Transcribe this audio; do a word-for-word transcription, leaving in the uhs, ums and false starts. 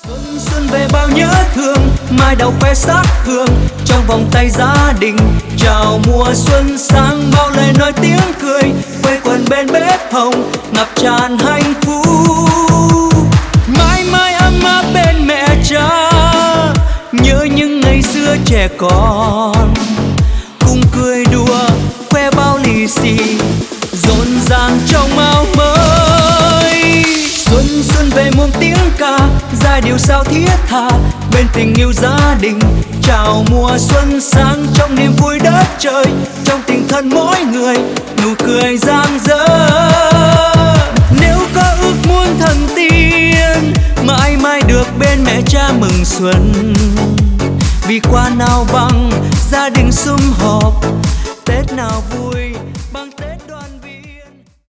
Xuân xuân về bao nhớ thương, mai đào khoe sắc hương trong vòng tay gia đình. Chào mùa xuân sang bao lời nói tiếng cười, quây quần bên bếp hồng ngập tràn hạnh phúc. Mãi mãi ấm áp bên mẹ cha, nhớ những ngày xưa trẻ con, cùng cười đùa khoe bao lì xì rộn ràng trong áo mới. Xuân xuân về muôn tiếng ca, giai điệu sao thiết tha bên tình yêu gia đình. Chào mùa xuân sang trong niềm vui đất trời, trong tình thân mỗi người nụ cười rạng rỡ. Nếu có ước muốn thần tiên, mãi mãi được bên mẹ cha mừng xuân,